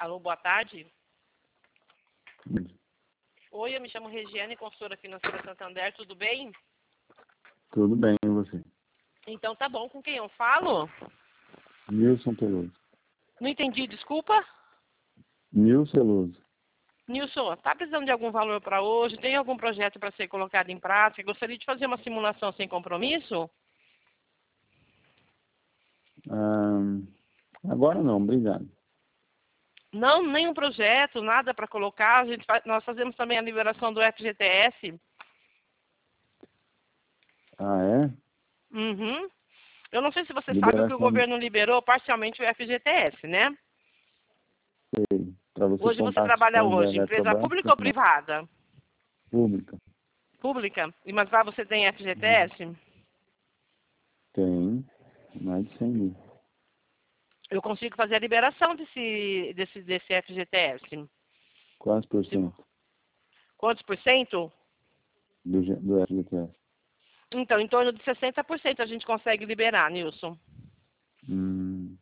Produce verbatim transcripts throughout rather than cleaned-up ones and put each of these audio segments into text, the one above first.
Alô, boa tarde. Hum. Oi, eu me chamo Regiane, consultora financeira Santander, tudo bem? Tudo bem, e você? Então tá bom, com quem eu falo? Nilson Peloso. Não entendi, desculpa. Nilson Peloso. Nilson, tá precisando de algum valor para hoje? Tem algum projeto para ser colocado em prática? Gostaria de fazer uma simulação sem compromisso? Ah, agora não, obrigado. Não, nenhum projeto, nada para colocar. A gente faz, nós fazemos também a liberação do F G T S. Ah, é? Uhum. Eu não sei se você sabe que o Liberação, governo liberou parcialmente o F G T S, né? sei. Para você Hoje você comprar trabalha ações da hoje, empresa Eletrobras, pública ou não. privada? Pública. Pública. E mas lá você tem F G T Hum. S? Tem mais de cem mil. Eu consigo fazer a liberação desse, desse, desse F G T S. Quantos por Se- cento Quantos por cento? do, G- do F G T S? Então, em torno de sessenta por cento a gente consegue liberar, Nilson. Hum,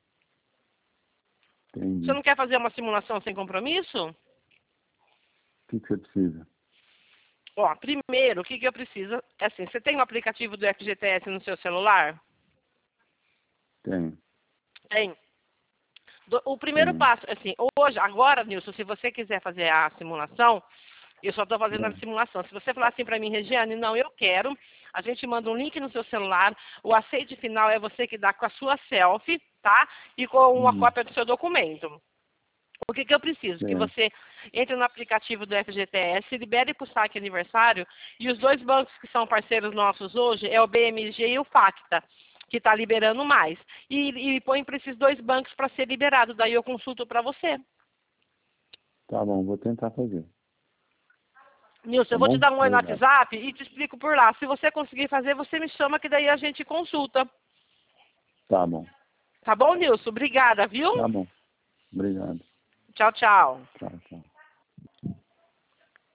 Você entendi. não quer fazer uma simulação sem compromisso? O que, que você precisa? Ó, primeiro, o que, que eu preciso? É assim, você tem o aplicativo do F G T S no seu celular? Tem, Tem. Do- O primeiro tem. passo, assim, hoje, agora, Nilson, se você quiser fazer a simulação, eu só estou fazendo a É. simulação. Se você falar assim para mim, Regiane, não, eu quero, a gente manda um link no seu celular, o aceite final é você que dá com a sua selfie, tá? E com uma Hum, cópia do seu documento. O que, que eu preciso? Que é. você entre no aplicativo do F G T S, libere para o saque aniversário, e os dois bancos que são parceiros nossos hoje é o B M G e o Facta, que está liberando mais. E, e põe para esses dois bancos para ser liberado, daí eu consulto para você. Tá bom, vou tentar fazer. Nilson, Tá eu vou te bom? dar um oi no Obrigado. WhatsApp e te explico por lá. Se você conseguir fazer, você me chama que daí a gente consulta. Tá bom. Tá bom, Nilson? Obrigada, viu? Tá bom. Obrigado. Tchau, tchau. Tchau, tchau.